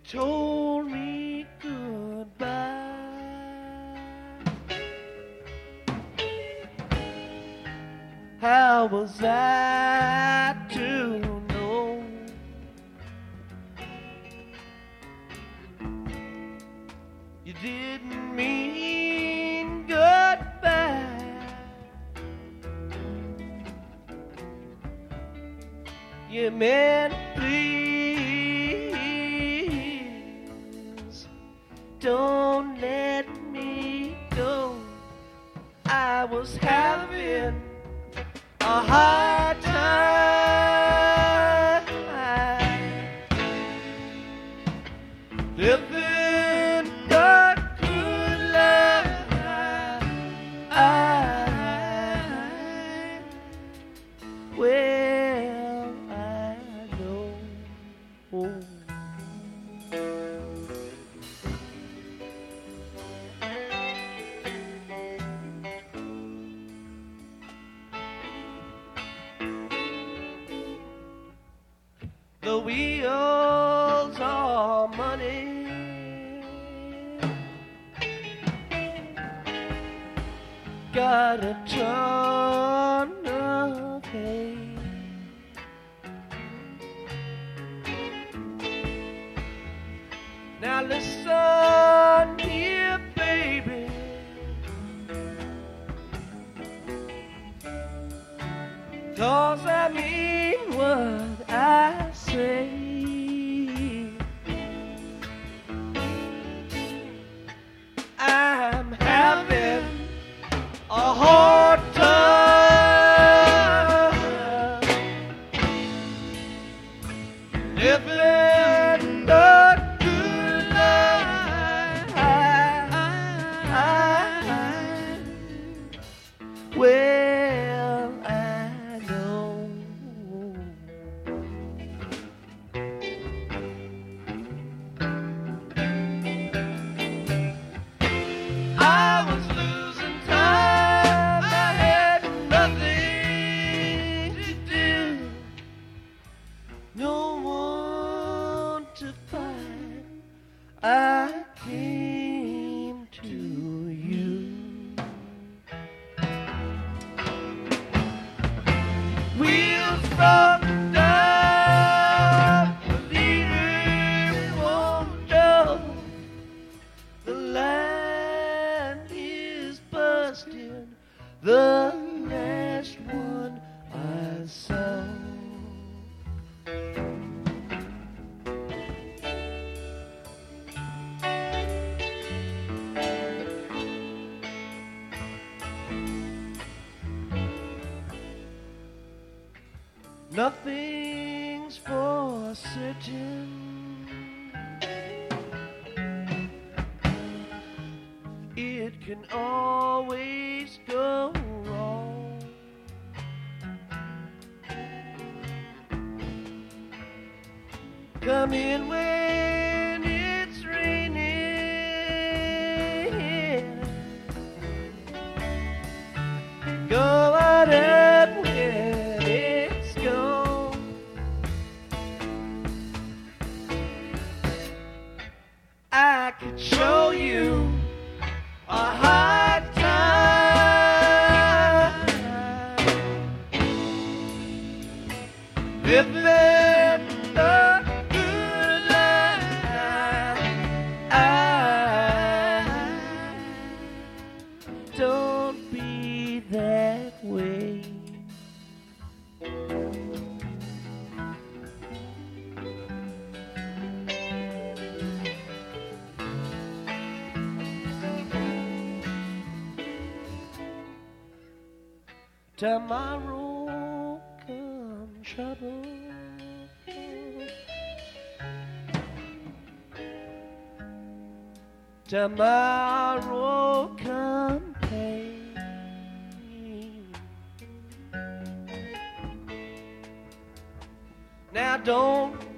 told me goodbye. How was I to know you didn't mean goodbye? You meant please don't let me go. I was having a hard time living the good life. Well, I know the wheels are money, got a ton of hay. Now listen here, baby, 'cause I mean what I say. I'm having a hard time living the good life. Well, I know I was losing time. I had nothing to do, no one to find. I came to you. Wheels from down, the earth won't know. The line is busted, the last one I saw. Nothing's for certain. It can always go wrong. Come in when it's raining, go out and when it's gone. I could show you a hard time living the good life. Don't be that way. Tomorrow come trouble, tomorrow come pain. Now don't